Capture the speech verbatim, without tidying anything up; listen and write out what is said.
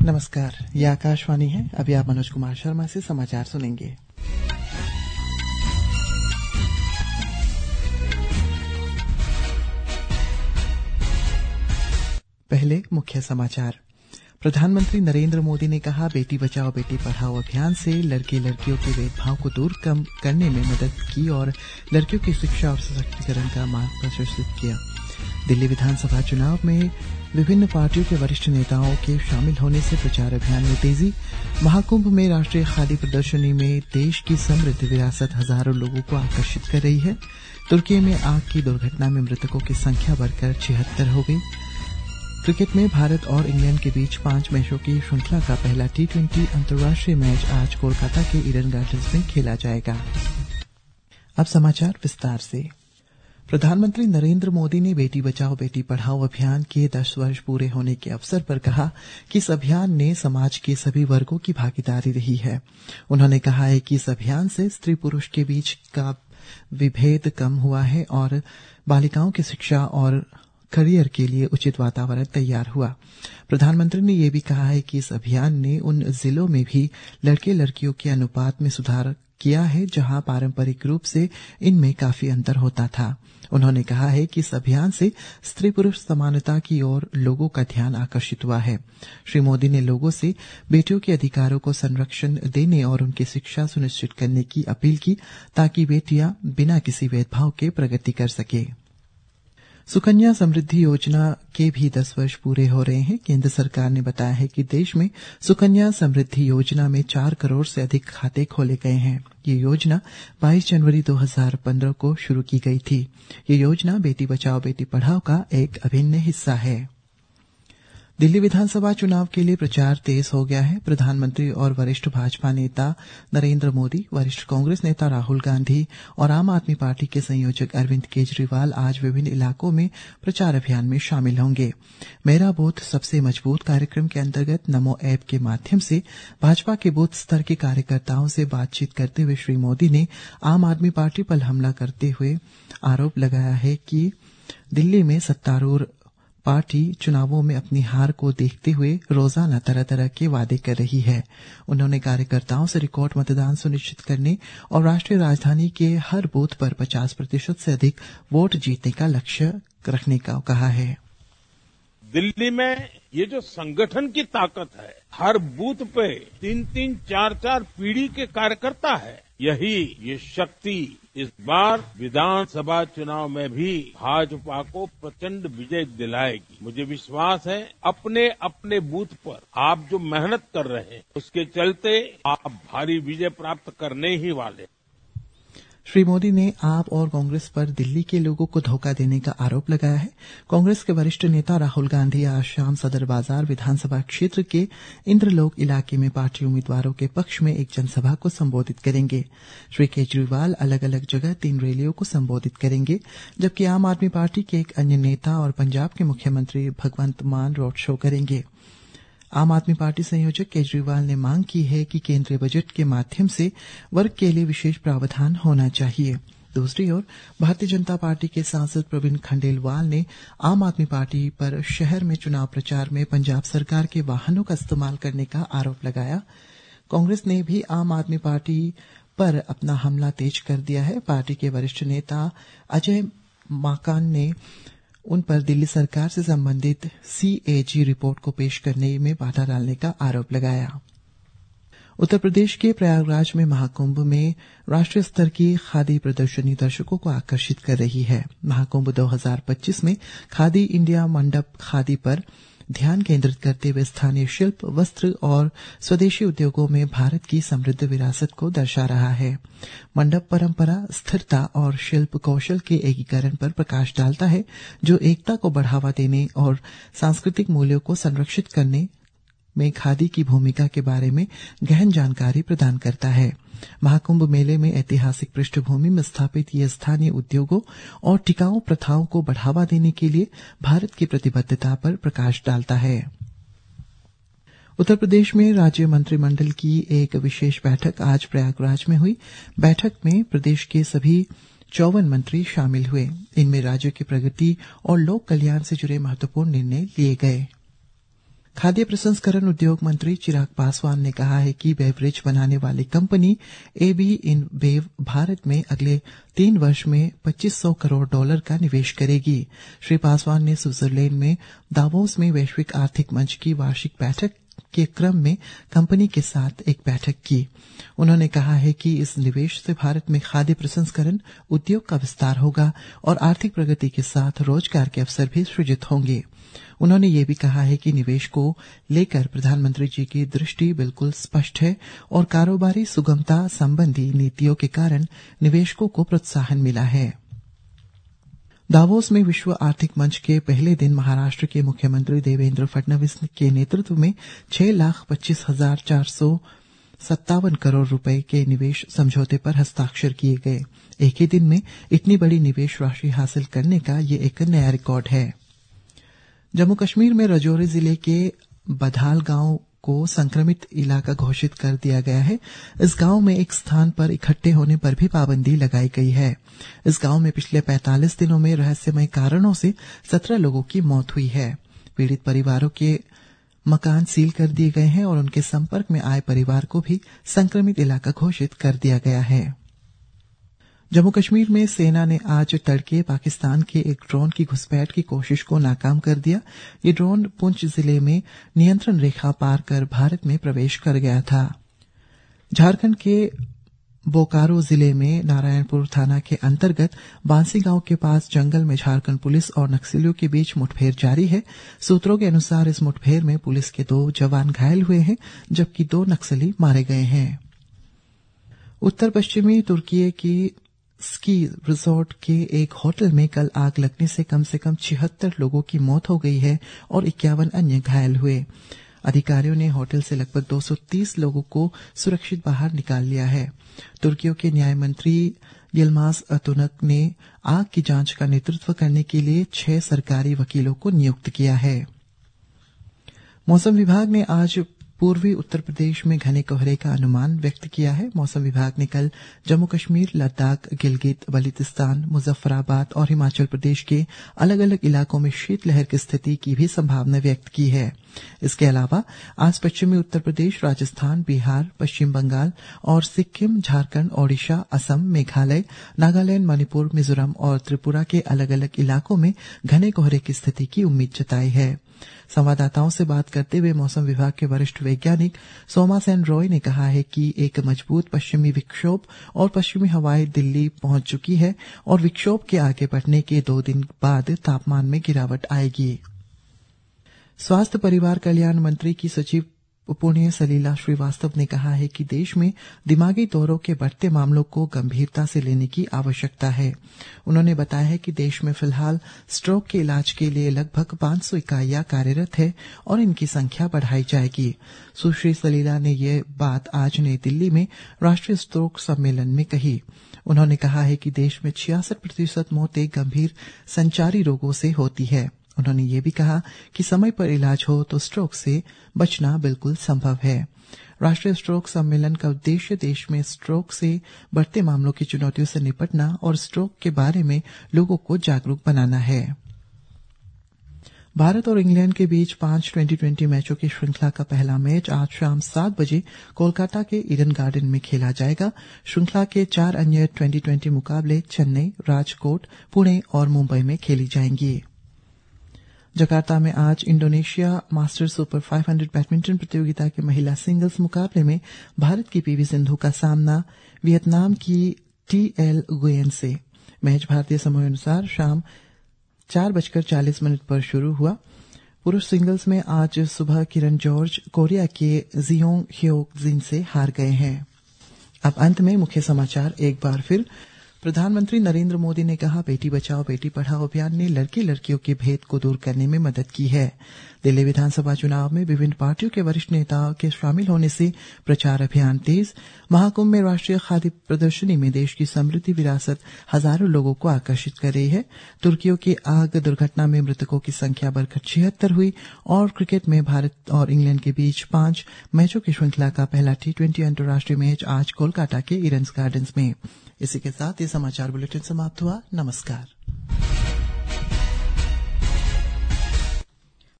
नमस्कार, ये आकाशवाणी है। अभी आप मनोज कुमार शर्मा से समाचार सुनेंगे। पहले मुख्य समाचार। प्रधानमंत्री नरेंद्र मोदी ने कहा, बेटी बचाओ बेटी पढ़ाओ अभियान से लड़के लड़कियों के भेदभाव को दूर कम करने में मदद की और लड़कियों की शिक्षा और सशक्तिकरण का मार्ग प्रशस्त किया। दिल्ली विधानसभा चुनाव में विभिन्न पार्टियों के वरिष्ठ नेताओं के शामिल होने से प्रचार अभियान में तेजी। महाकुंभ में राष्ट्रीय खादी प्रदर्शनी में देश की समृद्ध विरासत हजारों लोगों को आकर्षित कर रही है। तुर्की में आग की दुर्घटना में मृतकों की संख्या बढ़कर छिहत्तर हो गई। क्रिकेट में भारत और इंग्लैंड के बीच पांच मैचों की श्रृंखला का पहला टी ट्वेंटी अंतर्राष्ट्रीय मैच आज कोलकाता के ईडन गार्डन्स में खेला जाएगा। अब समाचार विस्तार से। प्रधानमंत्री नरेंद्र मोदी ने बेटी बचाओ बेटी पढ़ाओ अभियान के दस वर्ष पूरे होने के अवसर पर कहा कि इस अभियान ने समाज के सभी वर्गों की भागीदारी रही है। उन्होंने कहा है कि इस अभियान से स्त्री पुरुष के बीच का विभेद कम हुआ है और बालिकाओं की शिक्षा और करियर के लिए उचित वातावरण तैयार हुआ। प्रधानमंत्री ने यह भी कहा है कि इस अभियान ने उन जिलों में भी लड़के लड़कियों के अनुपात में सुधार किया है जहां पारंपरिक रूप से इनमें काफी अंतर होता था। उन्होंने कहा है कि इस अभियान से स्त्री पुरुष समानता की ओर लोगों का ध्यान आकर्षित हुआ है। श्री मोदी ने लोगों से बेटियों के अधिकारों को संरक्षण देने और उनकी शिक्षा सुनिश्चित करने की अपील की ताकि बेटियां बिना किसी भेदभाव के प्रगति कर सके। सुकन्या समृद्धि योजना के भी दस वर्ष पूरे हो रहे हैं। केंद्र सरकार ने बताया है कि देश में सुकन्या समृद्धि योजना में चार करोड़ से अधिक खाते खोले गए हैं। ये योजना बाईस जनवरी दो हज़ार पंद्रह को शुरू की गई थी। ये योजना बेटी बचाओ बेटी पढ़ाओ का एक अभिन्न हिस्सा है। दिल्ली विधानसभा चुनाव के लिए प्रचार तेज हो गया है। प्रधानमंत्री और वरिष्ठ भाजपा नेता नरेंद्र मोदी, वरिष्ठ कांग्रेस नेता राहुल गांधी और आम आदमी पार्टी के संयोजक अरविंद केजरीवाल आज विभिन्न इलाकों में प्रचार अभियान में शामिल होंगे। मेरा बूथ सबसे मजबूत कार्यक्रम के अंतर्गत नमो ऐप के माध्यम से भाजपा के बूथ स्तर के कार्यकर्ताओं से बातचीत करते हुए श्री मोदी ने आम आदमी पार्टी पर हमला करते हुए आरोप लगाया है कि दिल्ली में सत्तारूढ़ पार्टी चुनावों में अपनी हार को देखते हुए रोजाना तरह तरह के वादे कर रही है। उन्होंने कार्यकर्ताओं से रिकॉर्ड मतदान सुनिश्चित करने और राष्ट्रीय राजधानी के हर बूथ पर पचास प्रतिशत से अधिक वोट जीतने का लक्ष्य रखने का कहा है। दिल्ली में ये जो संगठन की ताकत है, हर बूथ पे तीन तीन चार चार पीढ़ी के कार्यकर्ता है, यही ये शक्ति इस बार विधानसभा चुनाव में भी भाजपा को प्रचंड विजय दिलाएगी। मुझे विश्वास है अपने अपने बूथ पर आप जो मेहनत कर रहे हैं उसके चलते आप भारी विजय प्राप्त करने ही वाले। श्री मोदी ने आप और कांग्रेस पर दिल्ली के लोगों को धोखा देने का आरोप लगाया है। कांग्रेस के वरिष्ठ नेता राहुल गांधी आज शाम सदर बाजार विधानसभा क्षेत्र के इंद्रलोक इलाके में पार्टी उम्मीदवारों के पक्ष में एक जनसभा को संबोधित करेंगे। श्री केजरीवाल अलग अलग जगह तीन रैलियों को संबोधित करेंगे, जबकि आम आदमी पार्टी के एक अन्य नेता और पंजाब के मुख्यमंत्री भगवंत मान रोड शो करेंगे। आम आदमी पार्टी संयोजक केजरीवाल ने मांग की है कि केंद्रीय बजट के माध्यम से वर्ग के लिए विशेष प्रावधान होना चाहिए। दूसरी ओर भारतीय जनता पार्टी के सांसद प्रवीण खंडेलवाल ने आम आदमी पार्टी पर शहर में चुनाव प्रचार में पंजाब सरकार के वाहनों का इस्तेमाल करने का आरोप लगाया। कांग्रेस ने भी आम आदमी पार्टी पर अपना हमला तेज कर दिया है। पार्टी के वरिष्ठ नेता अजय माकन ने उन पर दिल्ली सरकार से संबंधित सीएजी रिपोर्ट को पेश करने में बाधा डालने का आरोप लगाया। उत्तर प्रदेश के प्रयागराज में महाकुंभ में राष्ट्रीय स्तर की खादी प्रदर्शनी दर्शकों को आकर्षित कर रही है। महाकुंभ दो हज़ार पच्चीस में खादी इंडिया मंडप खादी पर ध्यान केंद्रित करते हुए स्थानीय शिल्प, वस्त्र और स्वदेशी उद्योगों में भारत की समृद्ध विरासत को दर्शा रहा है। मंडप परंपरा, स्थिरता और शिल्प कौशल के एकीकरण पर प्रकाश डालता है, जो एकता को बढ़ावा देने और सांस्कृतिक मूल्यों को संरक्षित करने में खादी की भूमिका के बारे में गहन जानकारी प्रदान करता है। महाकुंभ मेले में ऐतिहासिक पृष्ठभूमि में स्थापित ये स्थानीय उद्योगों और टिकाऊ प्रथाओं को बढ़ावा देने के लिए भारत की प्रतिबद्धता पर प्रकाश डालता है। उत्तर प्रदेश में राज्य मंत्रिमंडल की एक विशेष बैठक आज प्रयागराज में हुई। बैठक में प्रदेश के सभी चौवन मंत्री शामिल हुए। इनमें राज्य की प्रगति और लोक कल्याण से जुड़े महत्वपूर्ण निर्णय लिए गए। खाद्य प्रसंस्करण उद्योग मंत्री चिराग पासवान ने कहा है कि बेवरेज बनाने वाली कंपनी एबी इनबेव भारत में अगले तीन वर्ष में पच्चीस सौ करोड़ डॉलर का निवेश करेगी। श्री पासवान ने स्विट्जरलैंड में दावोस में वैश्विक आर्थिक मंच की वार्षिक बैठक के क्रम में कंपनी के साथ एक बैठक की। उन्होंने कहा है कि इस निवेश से भारत में खाद्य प्रसंस्करण उद्योग का विस्तार होगा और आर्थिक प्रगति के साथ रोजगार के अवसर भी सृजित होंगे। उन्होंने ये भी कहा है कि निवेश को लेकर प्रधानमंत्री जी की दृष्टि बिल्कुल स्पष्ट है और कारोबारी सुगमता संबंधी नीतियों के कारण निवेशकों को प्रोत्साहन मिला है। दावोस में विश्व आर्थिक मंच के पहले दिन महाराष्ट्र के मुख्यमंत्री देवेंद्र फडणवीस के नेतृत्व में छह लाख पच्चीस हजार चार सौ सत्तावन करोड़ रुपए के निवेश समझौते पर हस्ताक्षर किए गए। एक ही दिन में इतनी बड़ी निवेश राशि हासिल करने का ये एक नया रिकॉर्ड है। जम्मू कश्मीर में राजौरी जिले के बधाल गांव को संक्रमित इलाका घोषित कर दिया गया है। इस गांव में एक स्थान पर इकट्ठे होने पर भी पाबंदी लगाई गई है। इस गांव में पिछले पैंतालीस दिनों में रहस्यमय कारणों से सत्रह लोगों की मौत हुई है। पीड़ित परिवारों के मकान सील कर दिए गए हैं और उनके संपर्क में आए परिवार को भी संक्रमित इलाका घोषित कर दिया गया है। जम्मू कश्मीर में सेना ने आज तड़के पाकिस्तान के एक ड्रोन की घुसपैठ की कोशिश को नाकाम कर दिया। ये ड्रोन पुंछ जिले में नियंत्रण रेखा पार कर भारत में प्रवेश कर गया था। झारखंड के बोकारो जिले में नारायणपुर थाना के अंतर्गत बांसी गांव के पास जंगल में झारखंड पुलिस और नक्सलियों के बीच मुठभेड़ जारी है। सूत्रों के अनुसार इस मुठभेड़ में पुलिस के दो जवान घायल हुए हैं जबकि दो नक्सली मारे गए हैं। उत्तर पश्चिमी तुर्की की स्की रिसोर्ट के एक होटल में कल आग लगने से कम से कम छिहत्तर लोगों की मौत हो गई है और इक्यावन अन्य घायल हुए। अधिकारियों ने होटल से लगभग दो सौ तीस लोगों को सुरक्षित बाहर निकाल लिया है। तुर्कियों के न्याय मंत्री यिल्माज अतुनक ने आग की जांच का नेतृत्व करने के लिए छह सरकारी वकीलों को नियुक्त किया है। मौसम विभाग ने आज पूर्वी उत्तर प्रदेश में घने कोहरे का अनुमान व्यक्त किया है। मौसम विभाग ने कल जम्मू कश्मीर, लद्दाख, गिलगित, बल्तिस्तान, मुजफ्फराबाद और हिमाचल प्रदेश के अलग अलग इलाकों में शीतलहर की स्थिति की भी संभावना व्यक्त की है। इसके अलावा आज पश्चिमी उत्तर प्रदेश, राजस्थान, बिहार, पश्चिम बंगाल और सिक्किम, झारखंड, ओडिशा, असम, मेघालय, नागालैंड, मणिपुर, मिजोरम और त्रिपुरा के अलग अलग इलाकों में घने कोहरे की स्थिति की उम्मीद जताई है। संवाददाताओं से बात करते हुए मौसम विभाग के वरिष्ठ वैज्ञानिक सोमा सेन रॉय ने कहा है कि एक मजबूत पश्चिमी विक्षोभ और पश्चिमी हवाएं दिल्ली पहुंच चुकी है और विक्षोभ के आगे बढ़ने के दो दिन बाद तापमान में गिरावट आएगी। स्वास्थ्य परिवार कल्याण मंत्री की सचिव पुण्य सलीला श्रीवास्तव ने कहा है कि देश में दिमागी दौरों के बढ़ते मामलों को गंभीरता से लेने की आवश्यकता है। उन्होंने बताया है कि देश में फिलहाल स्ट्रोक के इलाज के लिए लगभग पांच सौ इकाइयां कार्यरत है और इनकी संख्या बढ़ाई जाएगी। सुश्री सलीला ने यह बात आज नई दिल्ली में राष्ट्रीय स्ट्रोक सम्मेलन में कही। उन्होंने कहा है कि देश में छियासठ प्रतिशत मौतें गंभीर संचारी रोगों से होती है। उन्होंने ये भी कहा कि समय पर इलाज हो तो स्ट्रोक से बचना बिल्कुल संभव है। राष्ट्रीय स्ट्रोक सम्मेलन का उद्देश्य देश में स्ट्रोक से बढ़ते मामलों की चुनौतियों से निपटना और स्ट्रोक के बारे में लोगों को जागरूक बनाना है। भारत और इंग्लैंड के बीच पांच ट्वेंटी ट्वेंटी मैचों की श्रृंखला का पहला मैच आज शाम सात बजे कोलकाता के ईडन गार्डन में खेला जाएगा। श्रृंखला के चार अन्य ट्वेंटी ट्वेंटी मुकाबले चेन्नई, राजकोट, पुणे और मुंबई में खेली जाएंगी। जकार्ता में आज इंडोनेशिया मास्टर्स सुपर पांच सौ बैडमिंटन प्रतियोगिता के महिला सिंगल्स मुकाबले में भारत की पीवी सिंधु का सामना वियतनाम की टी एल गुयेन से। मैच भारतीय समय अनुसार शाम चार बजकर चालीस मिनट पर शुरू हुआ। पुरुष सिंगल्स में आज सुबह किरण जॉर्ज कोरिया के जियोंग ह्योक जिन से हार गए हैं। अब अंत में मुख्य समाचार एक बार फिर। प्रधानमंत्री नरेंद्र मोदी ने कहा, बेटी बचाओ बेटी पढ़ाओ अभियान ने लड़के लड़कियों के भेद को दूर करने में मदद की है। दिल्ली विधानसभा चुनाव में विभिन्न पार्टियों के वरिष्ठ नेताओं के शामिल होने से प्रचार अभियान तेज। महाकुंभ में राष्ट्रीय खाद्य प्रदर्शनी में देश की समृद्धि विरासत हजारों लोगों को आकर्षित कर रही है। तुर्कियों की आग दुर्घटना में मृतकों की संख्या बढ़कर छिहत्तर हुई और क्रिकेट में भारत और इंग्लैंड के बीच पांच मैचों की श्रृंखला का पहला टी ट्वेंटी अंतर्राष्ट्रीय मैच आज कोलकाता के ईडन गार्डन्स में। इसी के साथ ये समाचार बुलेटिन समाप्त हुआ। नमस्कार।